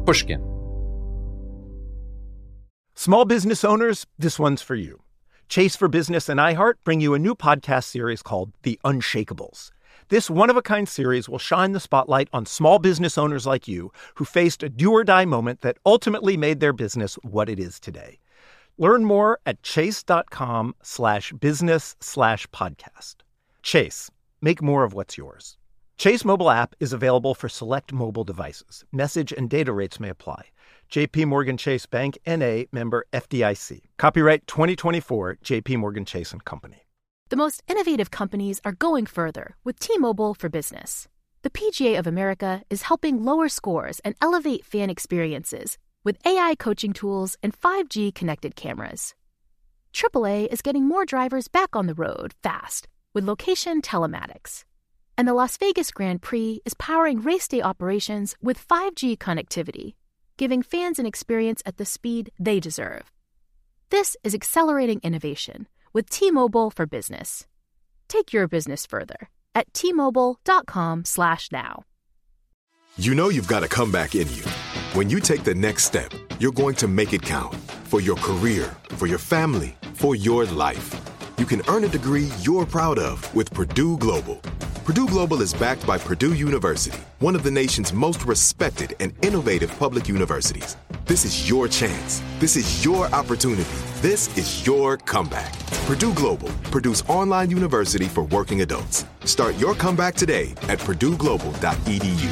Pushkin. Small business owners, this one's for you. Chase for Business and iHeart bring you a new podcast series called The Unshakables. This one-of-a-kind series will shine the spotlight on small business owners like you who faced a do-or-die moment that ultimately made their business what it is today. Learn more at chase.com/business/podcast. Chase, make more of what's yours. Chase mobile app is available for select mobile devices. Message and data rates may apply. J.P. Morgan Chase Bank, N.A., member FDIC. Copyright 2024, J.P. Morgan Chase & Company. The most innovative companies are going further with T-Mobile for Business. The PGA of America is helping lower scores and elevate fan experiences with AI coaching tools and 5G connected cameras. AAA is getting more drivers back on the road fast with location telematics. And the Las Vegas Grand Prix is powering race day operations with 5G connectivity, giving fans an experience at the speed they deserve. This is accelerating innovation with T-Mobile for Business. Take your business further at T-Mobile.com/now. You know you've got a comeback in you. When you take the next step, you're going to make it count for your career, for your family, for your life. You can earn a degree you're proud of with Purdue Global. Purdue Global is backed by Purdue University, one of the nation's most respected and innovative public universities. This is your chance. This is your opportunity. This is your comeback. Purdue Global, Purdue's online university for working adults. Start your comeback today at purdueglobal.edu.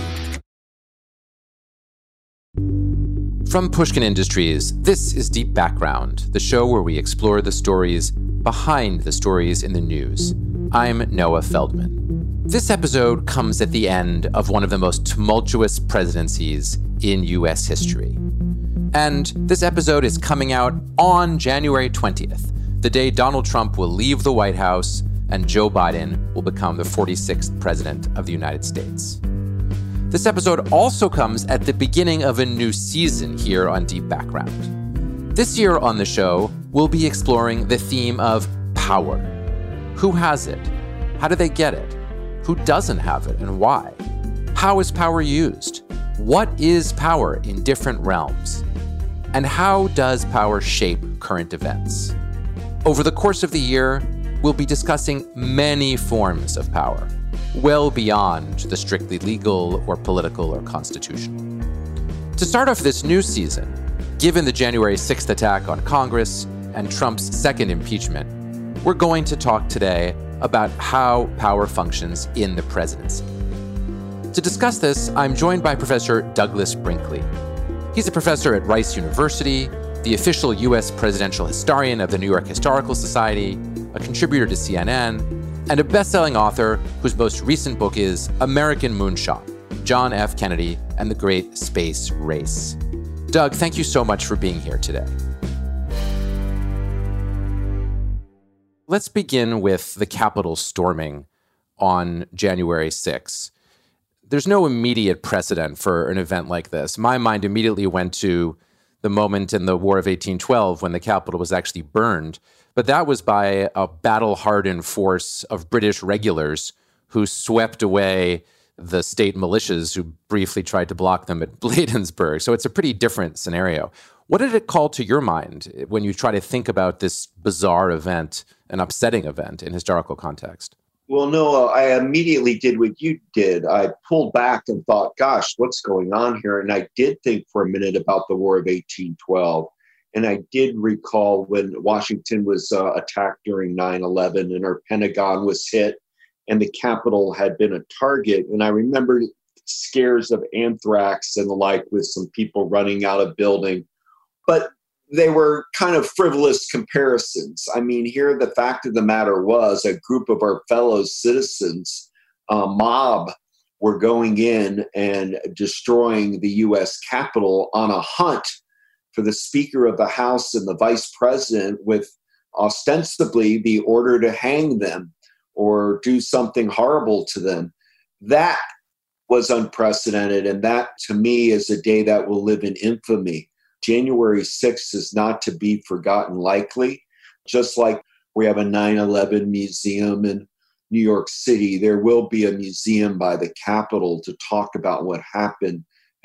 From Pushkin Industries, this is Deep Background, the show where we explore the stories behind the stories in the news. I'm Noah Feldman. This episode comes at the end of one of the most tumultuous presidencies in U.S. history. And this episode is coming out on January 20th, the day Donald Trump will leave the White House and Joe Biden will become the 46th president of the United States. This episode also comes at the beginning of a new season here on Deep Background. This year on the show, we'll be exploring the theme of power. Who has it? How do they get it? Who doesn't have it and why? How is power used? What is power in different realms? And how does power shape current events? Over the course of the year, we'll be discussing many forms of power, well beyond the strictly legal or political or constitutional. To start off this new season, given the January 6th attack on Congress and Trump's second impeachment, we're going to talk today about how power functions in the presidency. To discuss this, I'm joined by Professor Douglas Brinkley. He's a professor at Rice University, the official U.S. presidential historian of the New York Historical Society, a contributor to CNN, and a best-selling author whose most recent book is American Moonshot, John F. Kennedy and the Great Space Race. Doug, thank you so much for being here today. Let's begin with the Capitol storming on January 6th. There's no immediate precedent for an event like this. My mind immediately went to the moment in the War of 1812 when the Capitol was actually burned, but that was by a battle-hardened force of British regulars who swept away the state militias who briefly tried to block them at Bladensburg. So it's a pretty different scenario. What did it call to your mind when you try to think about this bizarre event, an upsetting event in historical context? Well, no, I immediately did what you did. I pulled back and thought, gosh, what's going on here? And I did think for a minute about the War of 1812. And I did recall when Washington was attacked during 9/11 and our Pentagon was hit and the Capitol had been a target. And I remember scares of anthrax and the like with some people running out of building. But they were kind of frivolous comparisons. I mean, here the fact of the matter was a group of our fellow citizens, mob, were going in and destroying the U.S. Capitol on a hunt for the Speaker of the House and the Vice President with ostensibly the order to hang them or do something horrible to them. That was unprecedented, and that, to me, is a day that will live in infamy. January 6th is not to be forgotten likely. Just like we have a 9/11 museum in New York City, there will be a museum by the Capitol to talk about what happened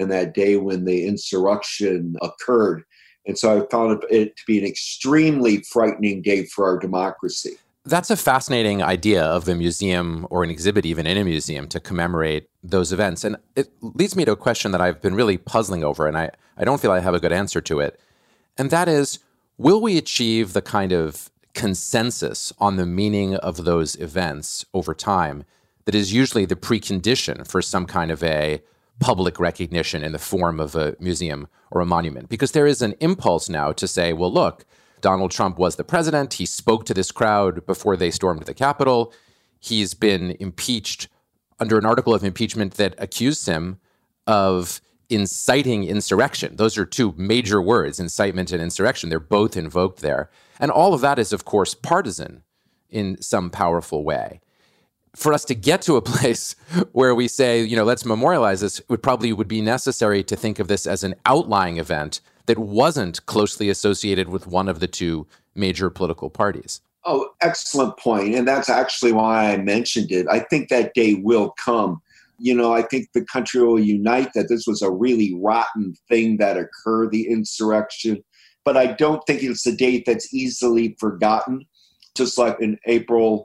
and that day when the insurrection occurred. And so I found it to be an extremely frightening day for our democracy. That's a fascinating idea of a museum or an exhibit, even in a museum, to commemorate those events. And it leads me to a question that I've been really puzzling over, and I don't feel I have a good answer to it. And that is, will we achieve the kind of consensus on the meaning of those events over time that is usually the precondition for some kind of a public recognition in the form of a museum or a monument? Because there is an impulse now to say, well, look, Donald Trump was the president. He spoke to this crowd before they stormed the Capitol. He's been impeached under an article of impeachment that accused him of inciting insurrection. Those are two major words, incitement and insurrection. They're both invoked there. And all of that is, of course, partisan in some powerful way. For us to get to a place where we say, let's memorialize this, would be necessary to think of this as an outlying event that wasn't closely associated with one of the two major political parties. Oh, excellent point. And that's actually why I mentioned it. I think that day will come. I think the country will unite that this was a really rotten thing that occurred, the insurrection. But I don't think it's a date that's easily forgotten. Just like in April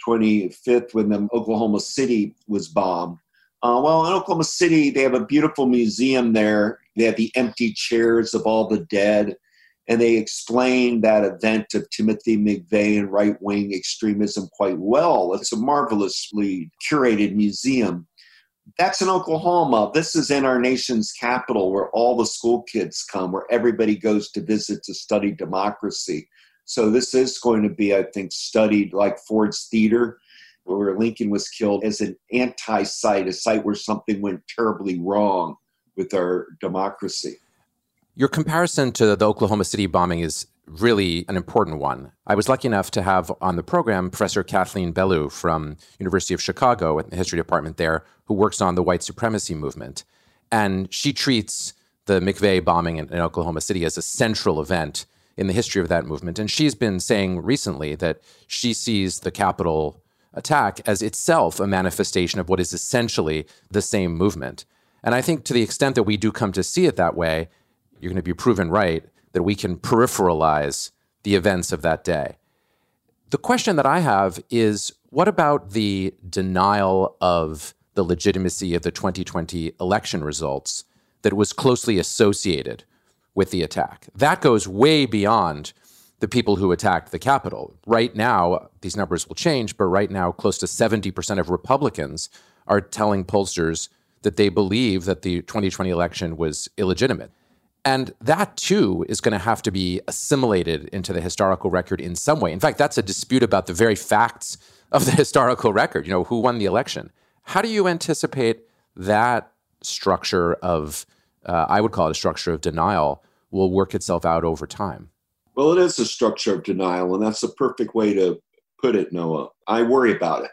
25th when the Oklahoma City was bombed. In Oklahoma City, they have a beautiful museum there. They have the empty chairs of all the dead. And they explain that event of Timothy McVeigh and right-wing extremism quite well. It's a marvelously curated museum. That's in Oklahoma. This is in our nation's capital where all the school kids come, where everybody goes to visit to study democracy. So this is going to be, I think, studied like Ford's Theater, where Lincoln was killed, as an anti-site, a site where something went terribly wrong with our democracy. Your comparison to the Oklahoma City bombing is really an important one. I was lucky enough to have on the program Professor Kathleen Belew from University of Chicago in the history department there, who works on the white supremacy movement. And she treats the McVeigh bombing in Oklahoma City as a central event in the history of that movement. And she's been saying recently that she sees the Capitol attack as itself a manifestation of what is essentially the same movement. And I think to the extent that we do come to see it that way, you're going to be proven right that we can peripheralize the events of that day. The question that I have is, what about the denial of the legitimacy of the 2020 election results that was closely associated with the attack? That goes way beyond the people who attacked the Capitol. Right now, these numbers will change, but right now, close to 70% of Republicans are telling pollsters that they believe that the 2020 election was illegitimate. And that, too, is going to have to be assimilated into the historical record in some way. In fact, that's a dispute about the very facts of the historical record, who won the election. How do you anticipate that structure of, I would call it a structure of denial, will work itself out over time? Well, it is a structure of denial, and that's the perfect way to put it, Noah. I worry about it.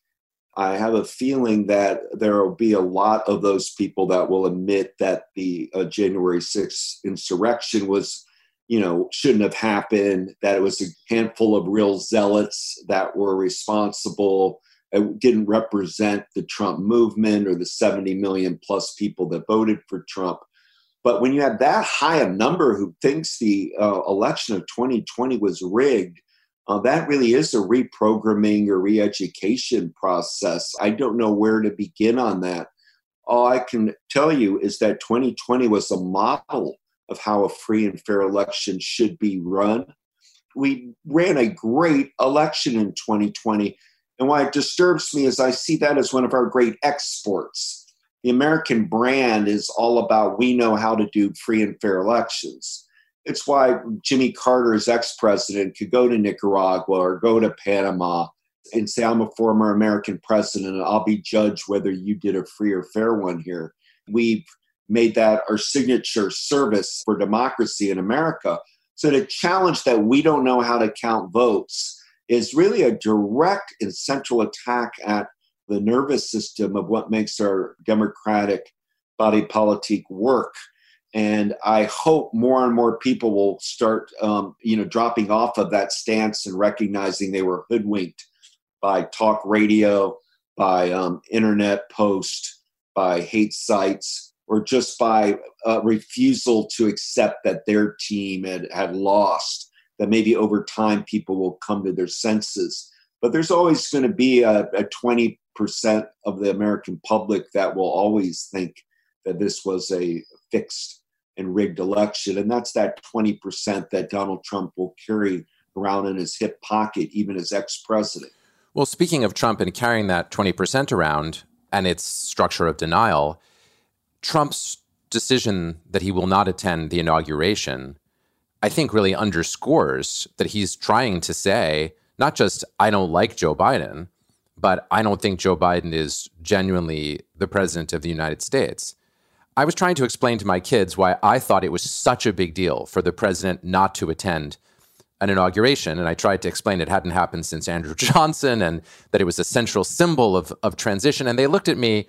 I have a feeling that there will be a lot of those people that will admit that the January 6th insurrection was, shouldn't have happened, that it was a handful of real zealots that were responsible. It didn't represent the Trump movement or the 70 million plus people that voted for Trump. But when you have that high a number who thinks the election of 2020 was rigged, that really is a reprogramming or re-education process. I don't know where to begin on that. All I can tell you is that 2020 was a model of how a free and fair election should be run. We ran a great election in 2020. And why it disturbs me is I see that as one of our great exports. The American brand is all about, we know how to do free and fair elections. It's why Jimmy Carter's ex-president could go to Nicaragua or go to Panama and say, I'm a former American president and I'll be judged whether you did a free or fair one here. We've made that our signature service for democracy in America. So the challenge that we don't know how to count votes is really a direct and central attack at the nervous system of what makes our democratic body politic work. And I hope more and more people will start, dropping off of that stance and recognizing they were hoodwinked by talk radio, by internet post, by hate sites, or just by refusal to accept that their team had lost, that maybe over time people will come to their senses. But there's always going to be a 20% of the American public that will always think that this was a fixed and rigged election. And that's that 20% that Donald Trump will carry around in his hip pocket, even as ex-president. Well, speaking of Trump and carrying that 20% around and its structure of denial, Trump's decision that he will not attend the inauguration, I think really underscores that he's trying to say, not just, I don't like Joe Biden, but I don't think Joe Biden is genuinely the president of the United States. I was trying to explain to my kids why I thought it was such a big deal for the president not to attend an inauguration. And I tried to explain it hadn't happened since Andrew Johnson and that it was a central symbol of transition. And they looked at me,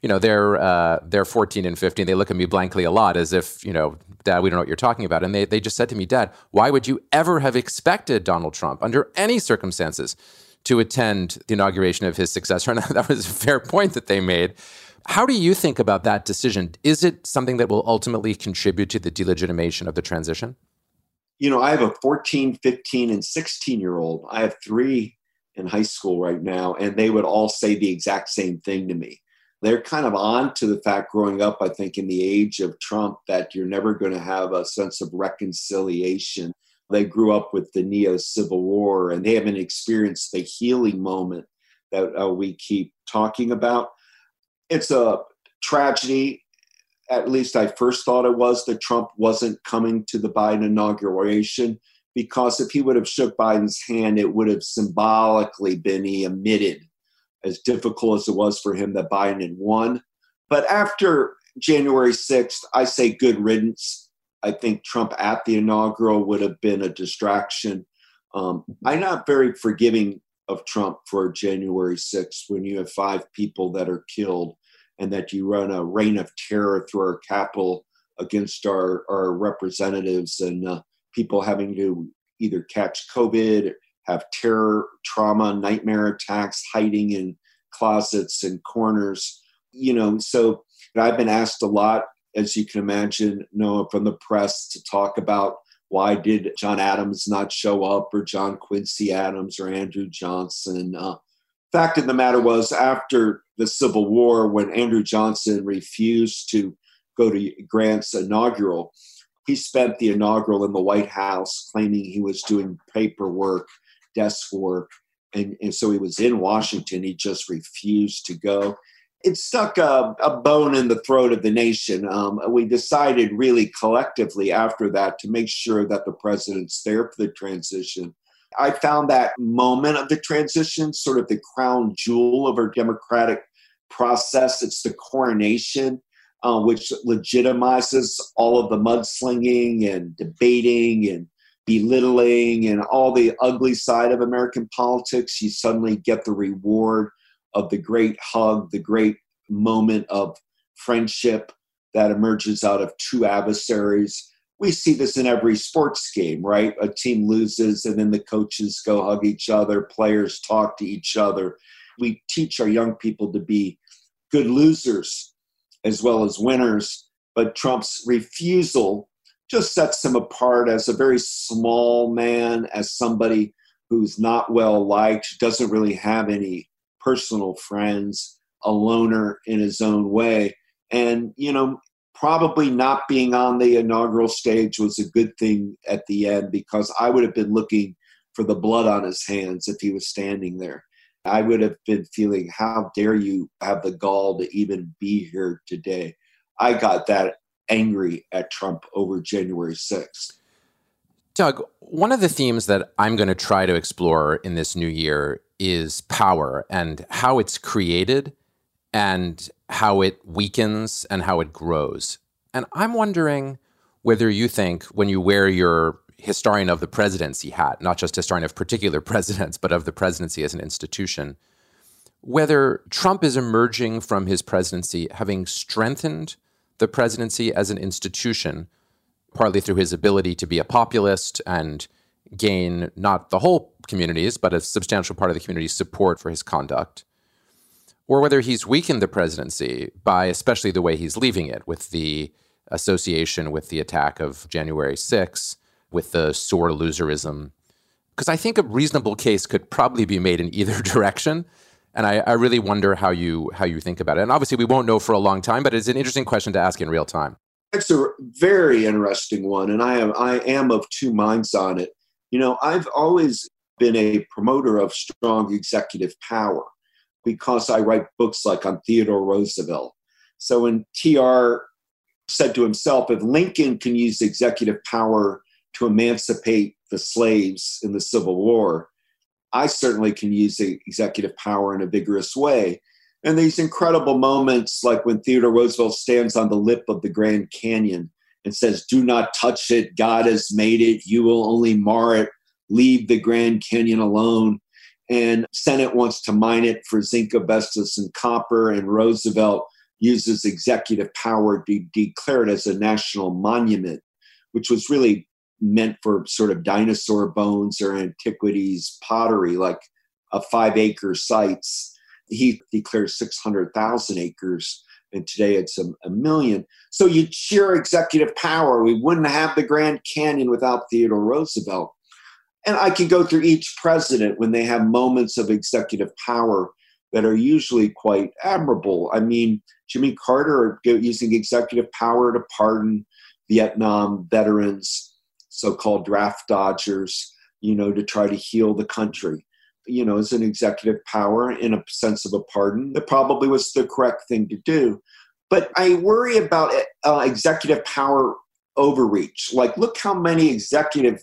they're 14 and 15. They look at me blankly a lot as if, Dad, we don't know what you're talking about. And they just said to me, Dad, why would you ever have expected Donald Trump under any circumstances to attend the inauguration of his successor? And that was a fair point that they made. How do you think about that decision? Is it something that will ultimately contribute to the delegitimation of the transition? I have a 14, 15, and 16-year-old. I have 3 in high school right now, and they would all say the exact same thing to me. They're kind of on to the fact growing up, I think, in the age of Trump, that you're never going to have a sense of reconciliation. They grew up with the neo-Civil War, and they haven't experienced the healing moment that we keep talking about. It's a tragedy. At least I first thought it was, that Trump wasn't coming to the Biden inauguration, because if he would have shook Biden's hand, it would have symbolically been he admitted, as difficult as it was for him, that Biden had won. But after January 6th, I say good riddance. I think Trump at the inaugural would have been a distraction. I'm not very forgiving of Trump for January 6th when you have 5 people that are killed and that you run a reign of terror through our Capitol against our representatives, and people having to either catch COVID, have terror, trauma, nightmare attacks, hiding in closets and corners. So I've been asked a lot, as you can imagine, Noah, from the press to talk about why did John Adams not show up, or John Quincy Adams, or Andrew Johnson. Fact of the matter was, after the Civil War, when Andrew Johnson refused to go to Grant's inaugural, he spent the inaugural in the White House claiming he was doing paperwork, desk work, and so he was in Washington. He just refused to go. It stuck a bone in the throat of the nation. We decided really collectively after that to make sure that the president's there for the transition. I found that moment of the transition sort of the crown jewel of our democratic process. It's the coronation, which legitimizes all of the mudslinging and debating and belittling and all the ugly side of American politics. You suddenly get the reward of the great hug, the great moment of friendship that emerges out of 2 adversaries. We see this in every sports game, right? A team loses and then the coaches go hug each other, players talk to each other. We teach our young people to be good losers as well as winners, but Trump's refusal just sets him apart as a very small man, as somebody who's not well liked, doesn't really have any personal friends, a loner in his own way. And, probably not being on the inaugural stage was a good thing at the end, because I would have been looking for the blood on his hands if he was standing there. I would have been feeling, how dare you have the gall to even be here today? I got that angry at Trump over January 6th. Doug, one of the themes that I'm going to try to explore in this new year is power and how it's created and how it weakens and how it grows. And I'm wondering whether you think, when you wear your historian of the presidency hat, not just historian of particular presidents, but of the presidency as an institution, whether Trump is emerging from his presidency having strengthened the presidency as an institution, partly through his ability to be a populist and gain not the whole communities, but a substantial part of the community's support for his conduct, or whether he's weakened the presidency by especially the way he's leaving it, with the association with the attack of January 6th, with the sore loserism. Because I think a reasonable case could probably be made in either direction. And I really wonder how you think about it. And obviously we won't know for a long time, but it's an interesting question to ask in real time. It's a very interesting one, and I am of two minds on it. I've always been a promoter of strong executive power because I write books like on Theodore Roosevelt. So when TR said to himself, if Lincoln can use executive power to emancipate the slaves in the Civil War, I certainly can use the executive power in a vigorous way. And these incredible moments, like when Theodore Roosevelt stands on the lip of the Grand Canyon and says, "Do not touch it. God has made it. You will only mar it. Leave the Grand Canyon alone." And Senate wants to mine it for zinc, asbestos, and copper. And Roosevelt uses executive power to declare it as a national monument, which was really meant for sort of dinosaur bones or antiquities pottery, like a 5-acre sites. He declared 600,000 acres, and today it's a million. So you'd sheer executive power. We wouldn't have the Grand Canyon without Theodore Roosevelt. And I could go through each president when they have moments of executive power that are usually quite admirable. I mean, Jimmy Carter using executive power to pardon Vietnam veterans, so-called draft dodgers, to try to heal the country. As an executive power in a sense of a pardon, that probably was the correct thing to do. But I worry about executive power overreach. Like, look how much executive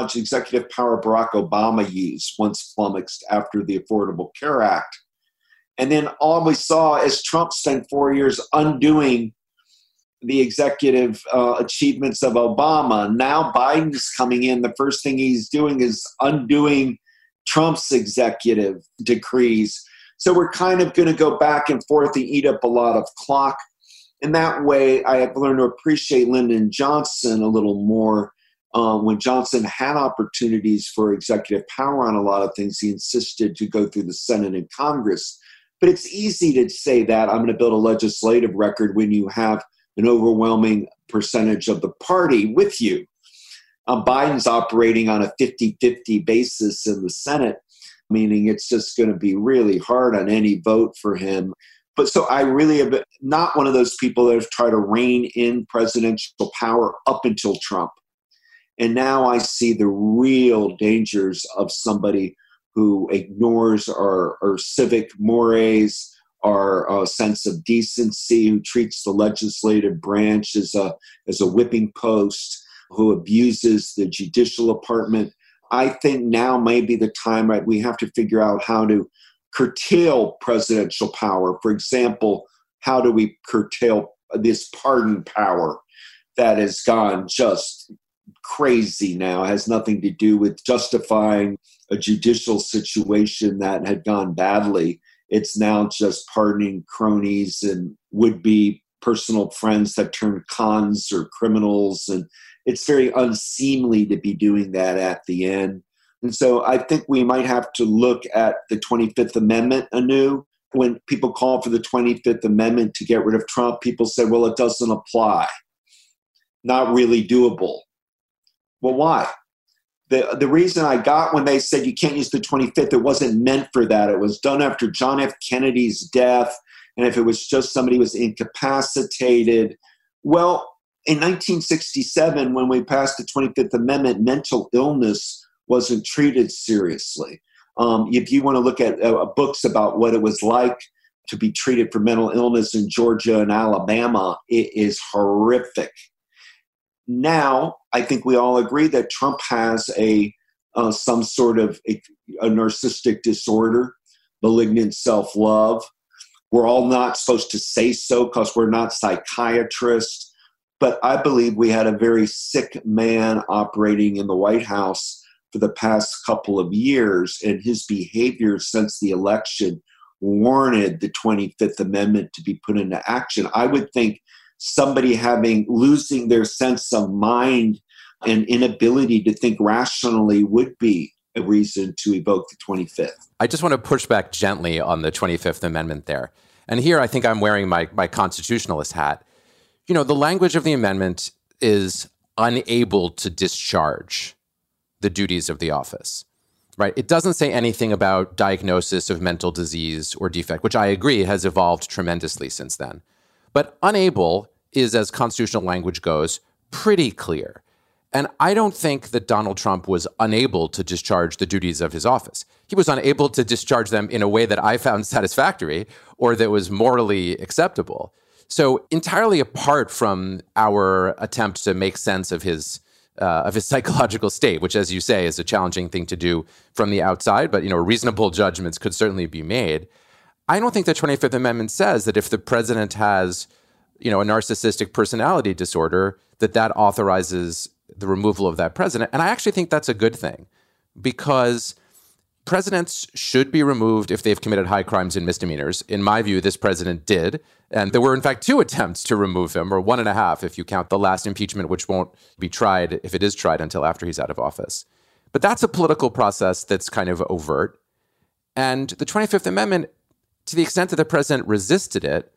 power Barack Obama used once flummoxed after the Affordable Care Act. And then all we saw is Trump spent 4 years undoing the executive achievements of Obama. Now Biden's coming in. The first thing he's doing is undoing Trump's executive decrees. So we're kind of going to go back and forth and eat up a lot of clock. In that way, I have learned to appreciate Lyndon Johnson a little more. When Johnson had opportunities for executive power on a lot of things, he insisted to go through the Senate and Congress. But it's easy to say that I'm going to build a legislative record when you have an overwhelming percentage of the party with you. Biden's operating on a 50-50 basis in the Senate, meaning it's just going to be really hard on any vote for him. But so I really am not one of those people that have tried to rein in presidential power up until Trump. And now I see the real dangers of somebody who ignores our civic mores, our sense of decency, who treats the legislative branch as a whipping post, who abuses the judicial department. I think now may be the time, right? We have to figure out how to curtail presidential power. For example, how do we curtail this pardon power that has gone just crazy now? It has nothing to do with justifying a judicial situation that had gone badly. It's now just pardoning cronies and would-be personal friends that turn cons or criminals. And it's very unseemly to be doing that at the end. And so I think we might have to look at the 25th Amendment anew. When people call for the 25th Amendment to get rid of Trump, people say, well, it doesn't apply. Not really doable. Well, why? The reason I got when they said you can't use the 25th, it wasn't meant for that. It was done after John F. Kennedy's death. And if it was just somebody who was incapacitated. Well, in 1967, when we passed the 25th Amendment, mental illness wasn't treated seriously. If you want to look at books about what it was like to be treated for mental illness in Georgia and Alabama, it is horrific. Now, I think we all agree that Trump has some sort of a narcissistic disorder, malignant self-love. We're all not supposed to say so because we're not psychiatrists. But I believe we had a very sick man operating in the White House for the past couple of years, and his behavior since the election warranted the 25th Amendment to be put into action. I would think somebody losing their sense of mind and inability to think rationally would be a reason to evoke the 25th. I just want to push back gently on the 25th Amendment there. And here I think I'm wearing my constitutionalist hat. You know, the language of the amendment is unable to discharge the duties of the office, right? It doesn't say anything about diagnosis of mental disease or defect, which I agree has evolved tremendously since then. But unable is, as constitutional language goes, pretty clear. And I don't think that Donald Trump was unable to discharge the duties of his office. He was unable to discharge them in a way that I found satisfactory or that was morally acceptable. So entirely apart from our attempt to make sense of his psychological state, which, as you say, is a challenging thing to do from the outside, but reasonable judgments could certainly be made. I don't think the 25th Amendment says that if the president has, a narcissistic personality disorder, that authorizes the removal of that president. And I actually think that's a good thing, because presidents should be removed if they've committed high crimes and misdemeanors. In my view, this president did. And there were, in fact, 2 attempts to remove him, or 1.5 if you count the last impeachment, which won't be tried, if it is tried, until after he's out of office. But that's a political process that's kind of overt. And the 25th Amendment, to the extent that the president resisted it,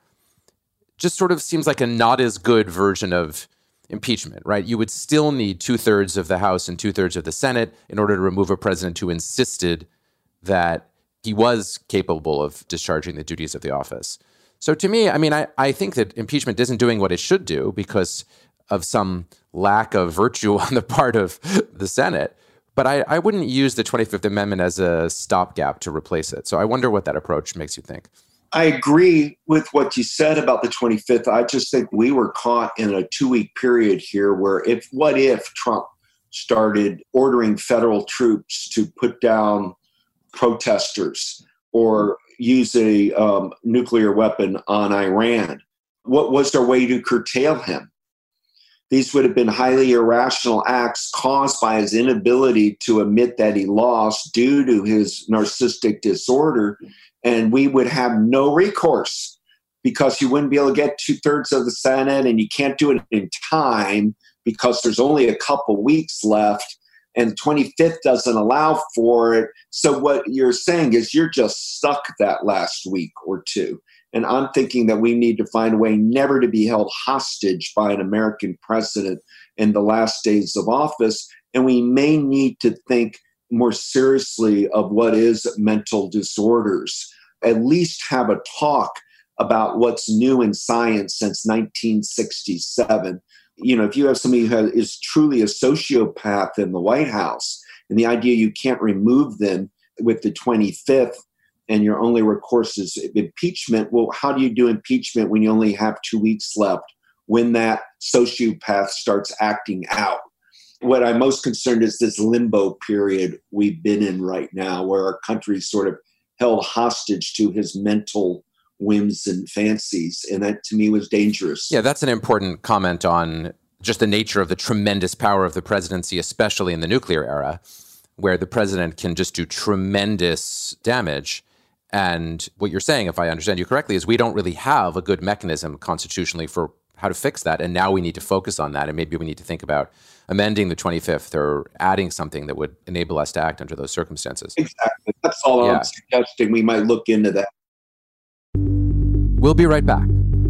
just sort of seems like a not as good version of impeachment, right? You would still need 2/3 of the House and 2/3 of the Senate in order to remove a president who insisted that he was capable of discharging the duties of the office. So to me, I think that impeachment isn't doing what it should do because of some lack of virtue on the part of the Senate. But I wouldn't use the 25th Amendment as a stopgap to replace it. So I wonder what that approach makes you think. I agree with what you said about the 25th. I just think we were caught in a 2-week period here where what if Trump started ordering federal troops to put down protesters or use a nuclear weapon on Iran? What was their way to curtail him? These would have been highly irrational acts caused by his inability to admit that he lost due to his narcissistic disorder. And we would have no recourse because you wouldn't be able to get 2/3 of the Senate, and you can't do it in time because there's only a couple weeks left, and the 25th doesn't allow for it. So what you're saying is you're just stuck that last week or 2. And I'm thinking that we need to find a way never to be held hostage by an American president in the last days of office. And we may need to think more seriously of what is mental disorders. At least have a talk about what's new in science since 1967. If you have somebody who is truly a sociopath in the White House, and the idea you can't remove them with the 25th and your only recourse is impeachment, well, how do you do impeachment when you only have 2 weeks left when that sociopath starts acting out? What I'm most concerned is this limbo period we've been in right now, where our country's sort of held hostage to his mental whims and fancies. And that, to me, was dangerous. Yeah, that's an important comment on just the nature of the tremendous power of the presidency, especially in the nuclear era, where the president can just do tremendous damage. And what you're saying, if I understand you correctly, is we don't really have a good mechanism constitutionally for how to fix that. And now we need to focus on that. And maybe we need to think about amending the 25th or adding something that would enable us to act under those circumstances. Exactly. That's all I'm suggesting. We might look into that. We'll be right back.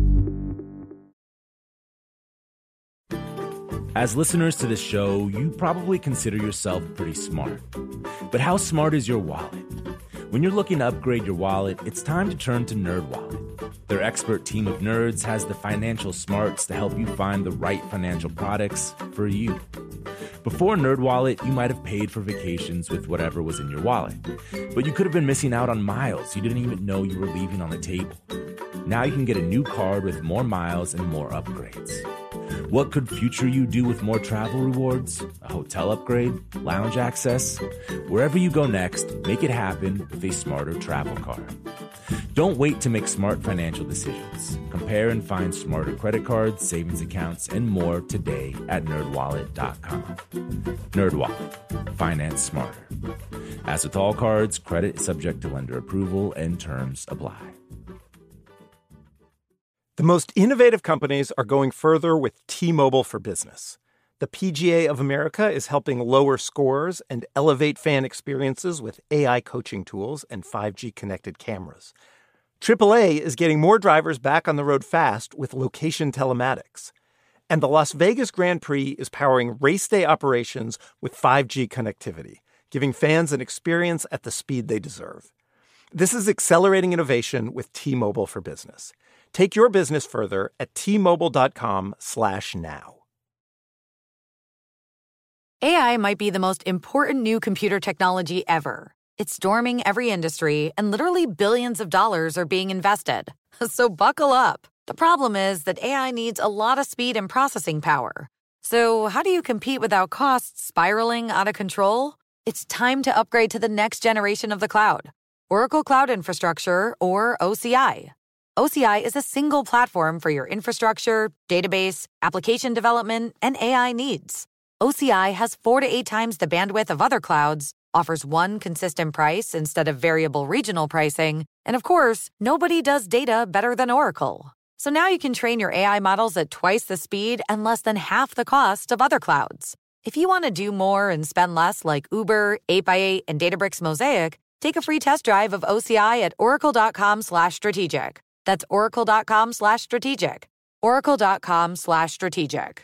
As listeners to this show, you probably consider yourself pretty smart. But how smart is your wallet? When you're looking to upgrade your wallet, it's time to turn to NerdWallet. Their expert team of nerds has the financial smarts to help you find the right financial products for you. Before NerdWallet, you might have paid for vacations with whatever was in your wallet. But you could have been missing out on miles you didn't even know you were leaving on the table. Now you can get a new card with more miles and more upgrades. What could future you do with more travel rewards? A hotel upgrade? Lounge access? Wherever you go next, make it happen with a smarter travel card. Don't wait to make smart financial decisions. Compare and find smarter credit cards, savings accounts, and more today at NerdWallet.com. NerdWallet. Finance smarter. As with all cards, credit is subject to lender approval and terms apply. The most innovative companies are going further with T-Mobile for Business. The PGA of America is helping lower scores and elevate fan experiences with AI coaching tools and 5G connected cameras. AAA is getting more drivers back on the road fast with location telematics. And the Las Vegas Grand Prix is powering race day operations with 5G connectivity, giving fans an experience at the speed they deserve. This is accelerating innovation with T-Mobile for Business. Take your business further at T-Mobile.com/now. AI might be the most important new computer technology ever. It's storming every industry, and literally billions of dollars are being invested. So buckle up. The problem is that AI needs a lot of speed and processing power. So how do you compete without costs spiraling out of control? It's time to upgrade to the next generation of the cloud, Oracle Cloud Infrastructure, or OCI. OCI is a single platform for your infrastructure, database, application development, and AI needs. OCI has 4 to 8 times the bandwidth of other clouds, offers one consistent price instead of variable regional pricing, and of course, nobody does data better than Oracle. So now you can train your AI models at twice the speed and less than half the cost of other clouds. If you want to do more and spend less like Uber, 8x8, and Databricks Mosaic, take a free test drive of OCI at oracle.com/strategic. That's oracle.com/strategic. oracle.com/strategic.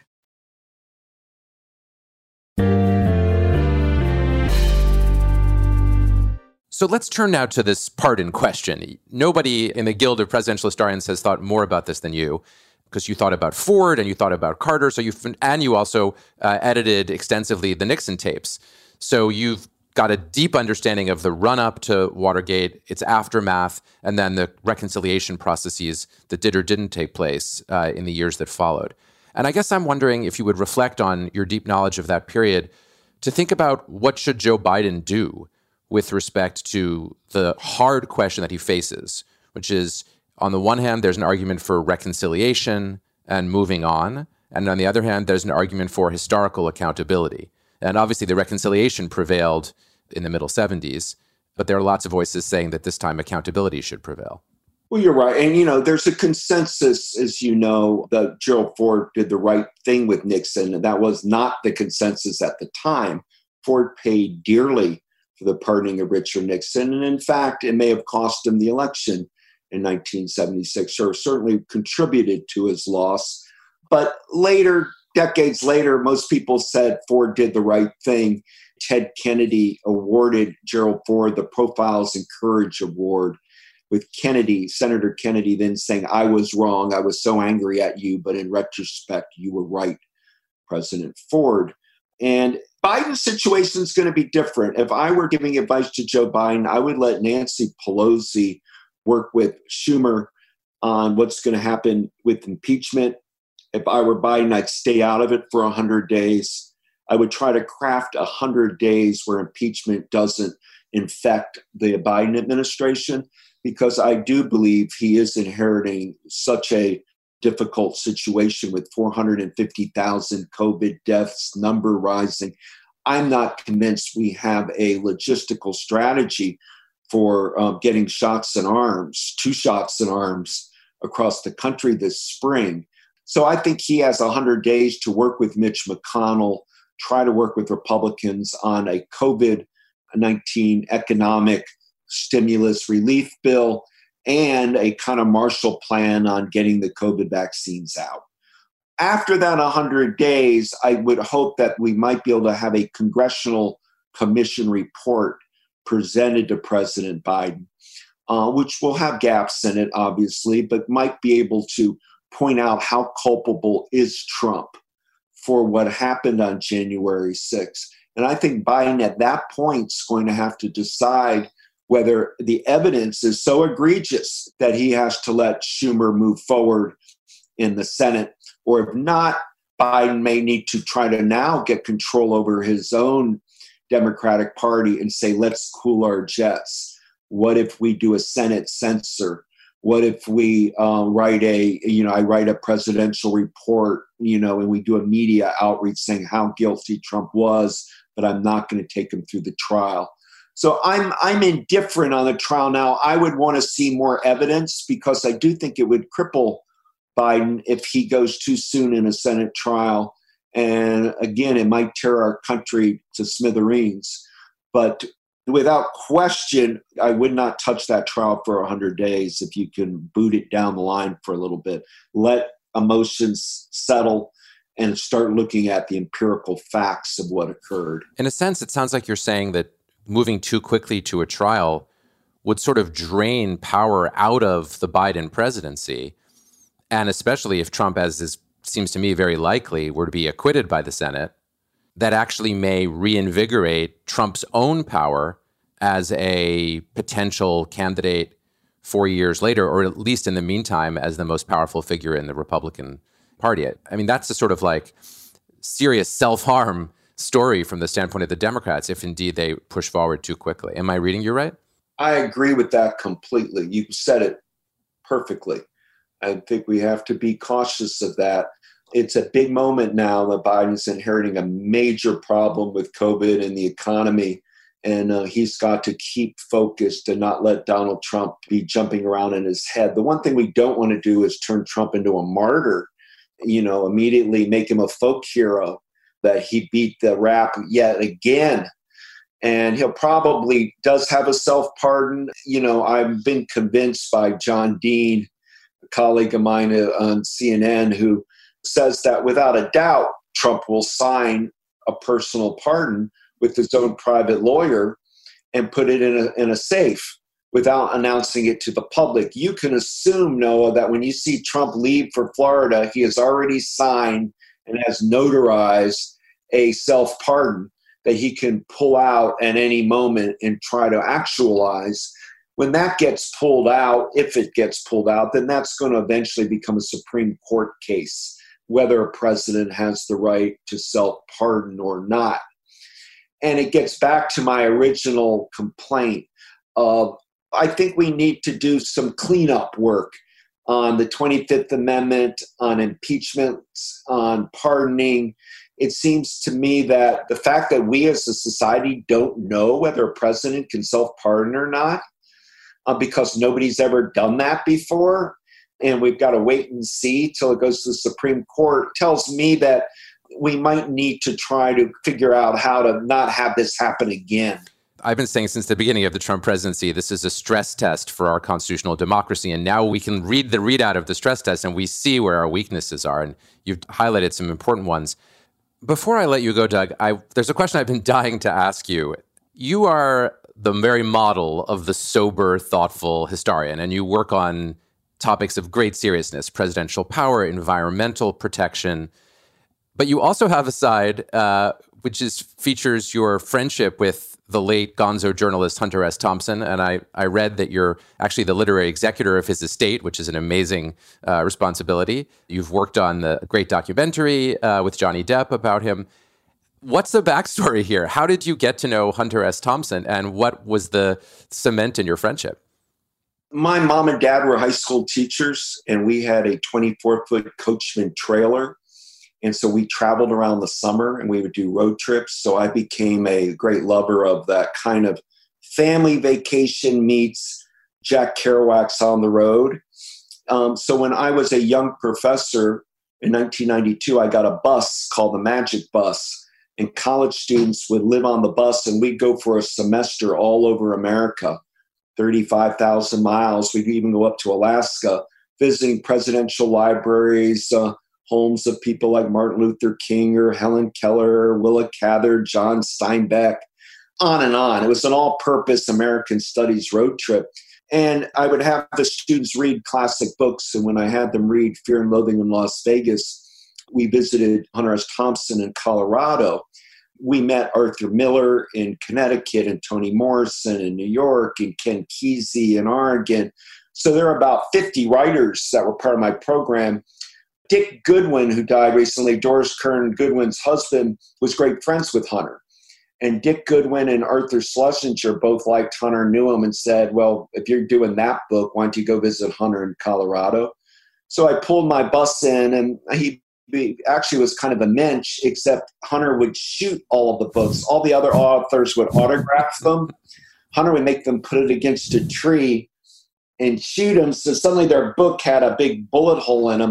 So let's turn now to this part in question. Nobody in the Guild of Presidential Historians has thought more about this than you, because you thought about Ford and you thought about Carter. You also edited extensively the Nixon tapes. So you've got a deep understanding of the run-up to Watergate, its aftermath, and then the reconciliation processes that did or didn't take place in the years that followed. And I guess I'm wondering if you would reflect on your deep knowledge of that period to think about what should Joe Biden do with respect to the hard question that he faces, which is, on the one hand, there's an argument for reconciliation and moving on. And on the other hand, there's an argument for historical accountability. And obviously, the reconciliation prevailed in the middle 70s, but there are lots of voices saying that this time accountability should prevail. Well, you're right. And, there's a consensus, as you know, that Gerald Ford did the right thing with Nixon. And that was not the consensus at the time. Ford paid dearly for the pardoning of Richard Nixon. And in fact, it may have cost him the election in 1976, or certainly contributed to his loss. But later, decades later, most people said Ford did the right thing. Ted Kennedy awarded Gerald Ford the Profiles in Courage Award, with Senator Kennedy then saying, "I was wrong. I was so angry at you, but in retrospect, you were right, President Ford." And Biden's situation is going to be different. If I were giving advice to Joe Biden, I would let Nancy Pelosi work with Schumer on what's going to happen with impeachment. If I were Biden, I'd stay out of it for 100 days. I would try to craft 100 days where impeachment doesn't infect the Biden administration, because I do believe he is inheriting such a difficult situation with 450,000 COVID deaths, number rising. I'm not convinced we have a logistical strategy for getting shots in arms, 2 shots in arms across the country this spring. So I think he has 100 days to work with Mitch McConnell, try to work with Republicans on a COVID-19 economic stimulus relief bill, and a kind of Marshall Plan on getting the COVID vaccines out. After that 100 days, I would hope that we might be able to have a congressional commission report presented to President Biden, which will have gaps in it, obviously, but might be able to point out how culpable is Trump for what happened on January 6th. And I think Biden at that point is going to have to decide whether the evidence is so egregious that he has to let Schumer move forward in the Senate, or if not, Biden may need to try to now get control over his own Democratic Party and say, let's cool our jets. What if we do a Senate censor? What if we I write a presidential report, and we do a media outreach saying how guilty Trump was, but I'm not going to take him through the trial. So I'm indifferent on the trial now. I would want to see more evidence, because I do think it would cripple Biden if he goes too soon in a Senate trial And again, it might tear our country to smithereens. But without question, I would not touch that trial for 100 days if you can boot it down the line for a little bit. Let emotions settle and start looking at the empirical facts of what occurred. In a sense, it sounds like you're saying that moving too quickly to a trial would sort of drain power out of the Biden presidency. And especially if Trump, as seems to me very likely, were to be acquitted by the Senate, that actually may reinvigorate Trump's own power as a potential candidate 4 years later, or at least in the meantime, as the most powerful figure in the Republican Party. I mean, that's a sort of like serious self-harm story from the standpoint of the Democrats, if indeed they push forward too quickly. Am I reading you right? I agree with that completely. You said it perfectly. I think we have to be cautious of that. It's a big moment now that Biden's inheriting a major problem with COVID and the economy. And he's got to keep focused and not let Donald Trump be jumping around in his head. The one thing we don't want to do is turn Trump into a martyr, immediately make him a folk hero, that he beat the rap yet again. And he'll probably does have a self-pardon. I've been convinced by John Dean, a colleague of mine on CNN, who says that without a doubt, Trump will sign a personal pardon with his own private lawyer and put it in a safe without announcing it to the public. You can assume, Noah, that when you see Trump leave for Florida, he has already signed and has notarized a self-pardon that he can pull out at any moment and try to actualize. When that gets pulled out, if it gets pulled out, then that's going to eventually become a Supreme Court case, whether a president has the right to self-pardon or not. And it gets back to my original complaint of, I think we need to do some cleanup work on the 25th Amendment, on impeachments, on pardoning. It seems to me that the fact that we as a society don't know whether a president can self-pardon or not, because nobody's ever done that before, and we've got to wait and see till it goes to the Supreme Court, tells me that we might need to try to figure out how to not have this happen again. I've been saying since the beginning of the Trump presidency, this is a stress test for our constitutional democracy. And now we can read the readout of the stress test and we see where our weaknesses are. And you've highlighted some important ones. Before I let you go, Doug, there's a question I've been dying to ask you. You are the very model of the sober, thoughtful historian, and you work on topics of great seriousness, presidential power, environmental protection. But you also have a side which features your friendship with the late gonzo journalist Hunter S. Thompson. And I read that you're actually the literary executor of his estate, which is an amazing responsibility. You've worked on the great documentary with Johnny Depp about him. What's the backstory here? How did you get to know Hunter S. Thompson, and what was the cement in your friendship? My mom and dad were high school teachers, and we had a 24-foot Coachman trailer. And so we traveled around the summer and we would do road trips. So I became a great lover of that kind of family vacation meets Jack Kerouac's on the road. So when I was a young professor in 1992, I got a bus called the Magic Bus. And college students would live on the bus and we'd go for a semester all over America, 35,000 miles. We'd even go up to Alaska, visiting presidential libraries, homes of people like Martin Luther King or Helen Keller, Willa Cather, John Steinbeck, on and on. It was an all-purpose American studies road trip. And I would have the students read classic books. And when I had them read Fear and Loathing in Las Vegas, we visited Hunter S. Thompson in Colorado. We met Arthur Miller in Connecticut and Toni Morrison in New York and Ken Kesey in Oregon. So there are about 50 writers that were part of my program. Dick Goodwin, who died recently, Doris Kearns Goodwin's husband, was great friends with Hunter. And Dick Goodwin and Arthur Schlesinger both liked Hunter, knew him, and said, well, if you're doing that book, why don't you go visit Hunter in Colorado? So I pulled my bus in, and he actually was kind of a mensch, except Hunter would shoot all of the books. All the other authors would autograph them. Hunter would make them put it against a tree and shoot them. So suddenly their book had a big bullet hole in them.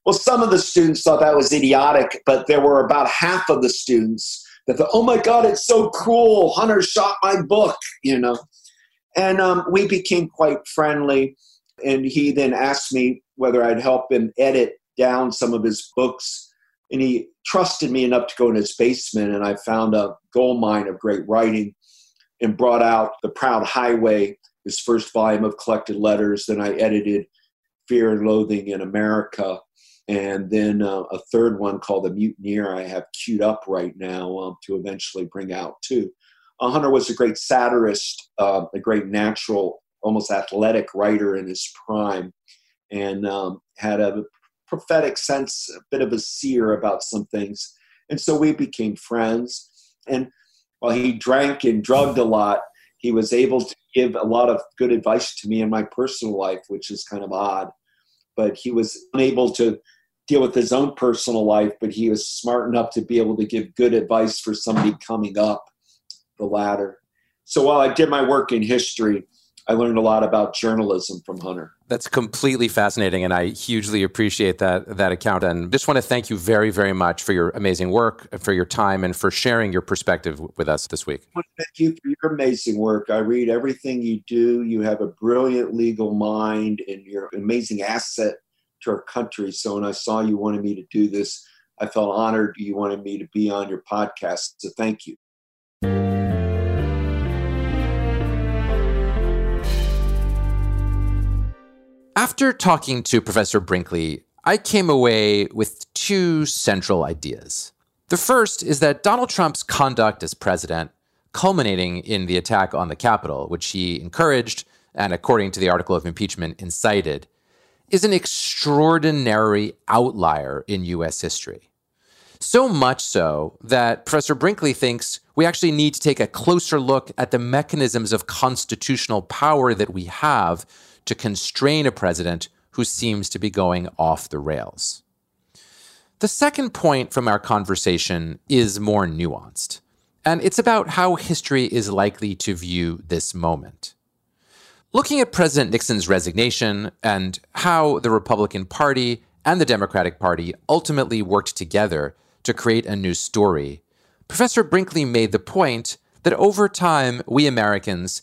Well, some of the students thought that was idiotic, but there were about half of the students that thought, oh my God, it's so cool. Hunter shot my book, And we became quite friendly. And he then asked me whether I'd help him edit down some of his books. And he trusted me enough to go in his basement. And I found a gold mine of great writing and brought out The Proud Highway, his first volume of collected letters. Then I edited Fear and Loathing in America. And then a third one called The Mutineer I have queued up right now to eventually bring out too. Hunter was a great satirist, a great natural, almost athletic writer in his prime, and had a prophetic sense, a bit of a seer about some things. And so we became friends. And while he drank and drugged a lot, he was able to give a lot of good advice to me in my personal life, which is kind of odd. But he was unable to deal with his own personal life, but he was smart enough to be able to give good advice for somebody coming up the ladder. So while I did my work in history, I learned a lot about journalism from Hunter. That's completely fascinating, and I hugely appreciate that account. And just want to thank you very, very much for your amazing work, for your time, and for sharing your perspective with us this week. Well, thank you for your amazing work. I read everything you do. You have a brilliant legal mind, and you're an amazing asset to our country. So when I saw you wanted me to do this, I felt honored you wanted me to be on your podcast. So thank you. After talking to Professor Brinkley, I came away with two central ideas. The first is that Donald Trump's conduct as president, culminating in the attack on the Capitol, which he encouraged and, according to the article of impeachment, incited, is an extraordinary outlier in U.S. history. So much so that Professor Brinkley thinks we actually need to take a closer look at the mechanisms of constitutional power that we have to constrain a president who seems to be going off the rails. The second point from our conversation is more nuanced, and it's about how history is likely to view this moment. Looking at President Nixon's resignation and how the Republican Party and the Democratic Party ultimately worked together to create a new story, Professor Brinkley made the point that over time, we Americans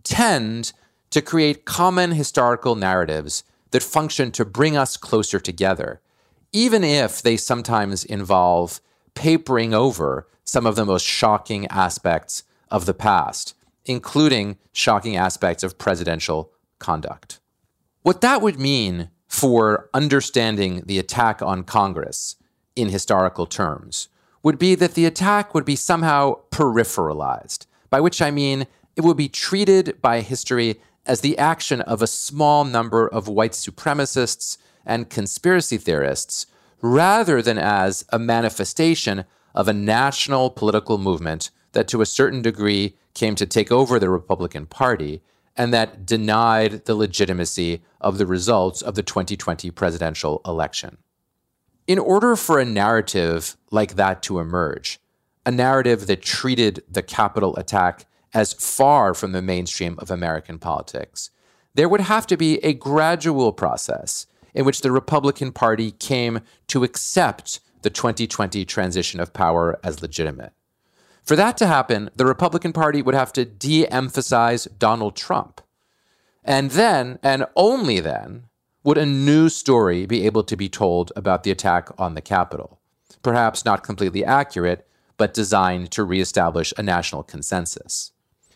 tend to create common historical narratives that function to bring us closer together, even if they sometimes involve papering over some of the most shocking aspects of the past, including shocking aspects of presidential conduct. What that would mean for understanding the attack on Congress in historical terms would be that the attack would be somehow peripheralized, by which I mean it would be treated by history as the action of a small number of white supremacists and conspiracy theorists, rather than as a manifestation of a national political movement that to a certain degree came to take over the Republican Party and that denied the legitimacy of the results of the 2020 presidential election. In order for a narrative like that to emerge, a narrative that treated the Capitol attack as far from the mainstream of American politics, there would have to be a gradual process in which the Republican Party came to accept the 2020 transition of power as legitimate. For that to happen, the Republican Party would have to de-emphasize Donald Trump. And then, and only then, would a new story be able to be told about the attack on the Capitol. Perhaps not completely accurate, but designed to reestablish a national consensus.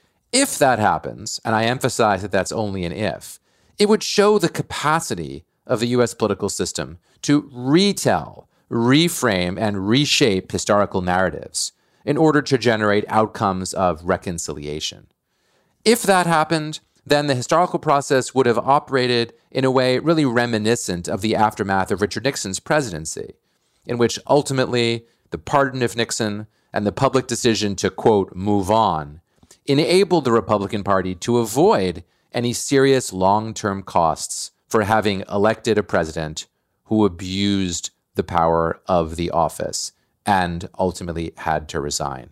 If that happens, and I emphasize that that's only an if, it would show the capacity of the U.S. political system to retell, reframe, and reshape historical narratives in order to generate outcomes of reconciliation. If that happened, then the historical process would have operated in a way really reminiscent of the aftermath of Richard Nixon's presidency, in which ultimately the pardon of Nixon and the public decision to, quote, move on, enabled the Republican Party to avoid any serious long-term costs for having elected a president who abused the power of the office and ultimately had to resign.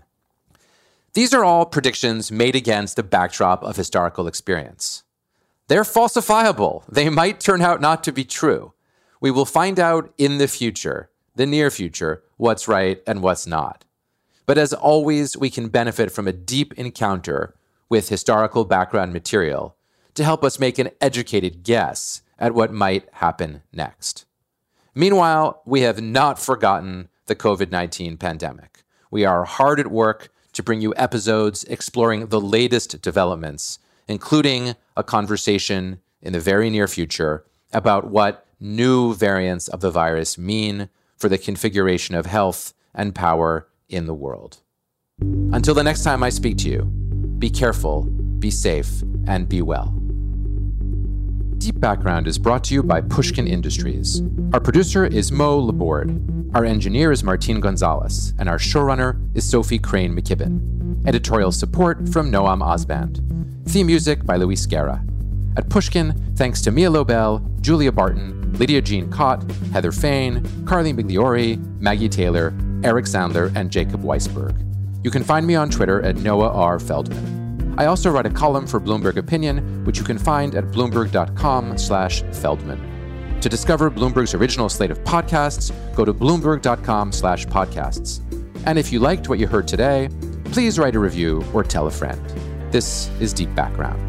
These are all predictions made against the backdrop of historical experience. They're falsifiable. They might turn out not to be true, We will find out in the future, the near future, what's right and what's not. But as always, we can benefit from a deep encounter with historical background material to help us make an educated guess at what might happen next. Meanwhile, we have not forgotten the COVID-19 pandemic. We are hard at work to bring you episodes exploring the latest developments, including a conversation in the very near future about what new variants of the virus mean for the configuration of health and power in the world. Until the next time I speak to you, be careful, be safe, and be well. Deep Background is brought to you by Pushkin Industries. Our producer is Mo Laborde. Our engineer is Martin Gonzalez, and our showrunner is Sophie Crane McKibben. Editorial support from Noam Osband. Theme music by Luis Guerra. At Pushkin, thanks to Mia Lobel, Julia Barton, Lydia Jean Cott, Heather Fain, Carly Migliori, Maggie Taylor, Eric Sandler, and Jacob Weisberg. You can find me on Twitter at Noah R. Feldman. I also write a column for Bloomberg Opinion, which you can find at bloomberg.com/Feldman. To discover Bloomberg's original slate of podcasts, go to bloomberg.com/podcasts. And if you liked what you heard today, please write a review or tell a friend. This is Deep Background.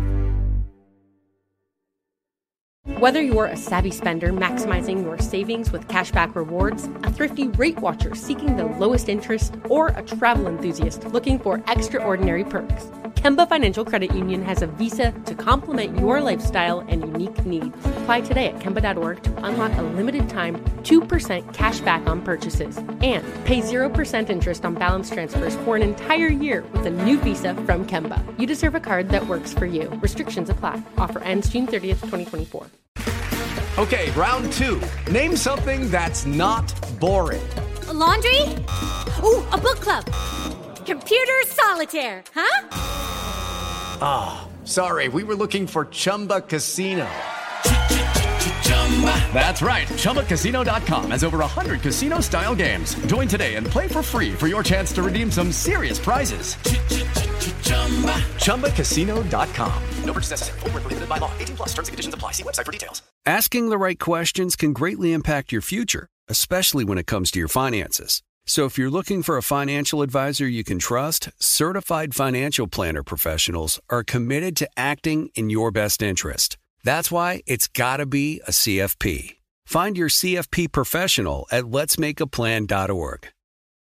Whether you're a savvy spender maximizing your savings with cashback rewards, a thrifty rate watcher seeking the lowest interest, or a travel enthusiast looking for extraordinary perks, Kemba Financial Credit Union has a visa to complement your lifestyle and unique needs. Apply today at Kemba.org to unlock a limited-time 2% cash back on purchases and pay 0% interest on balance transfers for an entire year with a new visa from Kemba. You deserve a card that works for you. Restrictions apply. Offer ends June 30th, 2024. Okay, round two. Name something that's not boring. A laundry? Ooh, a book club. Computer solitaire, huh? Ah, sorry, we were looking for Chumba Casino. That's right, ChumbaCasino.com has over 100 casino-style games. Join today and play for free for your chance to redeem some serious prizes. ChumbaCasino.com. No purchase necessary. Void where prohibited by law. 18+ terms and conditions apply. See website for details. Asking the right questions can greatly impact your future, especially when it comes to your finances. So if you're looking for a financial advisor you can trust, certified financial planner professionals are committed to acting in your best interest. That's why it's got to be a CFP. Find your CFP professional at letsmakeaplan.org.